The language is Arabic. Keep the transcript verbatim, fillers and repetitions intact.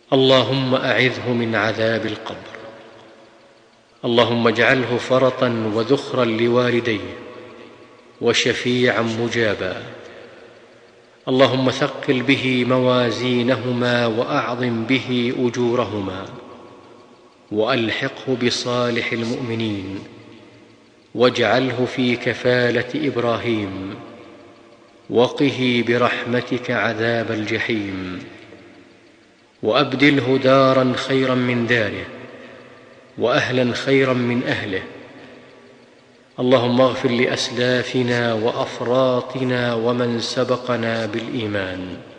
اللهم أعذه من عذاب القبر. اللهم اجعله فرطا وذخرا لوالديه وشفيعا مجابا. اللهم ثقل به موازينهما وأعظم به أجورهما، وألحقه بصالح المؤمنين، واجعله في كفالة إبراهيم، وقه برحمتك عذاب الجحيم، وأبدله دارا خيرا من داره، وأهلا خيرا من أهله. اللهم اغفر لأسلافنا وأفراطنا ومن سبقنا بالإيمان.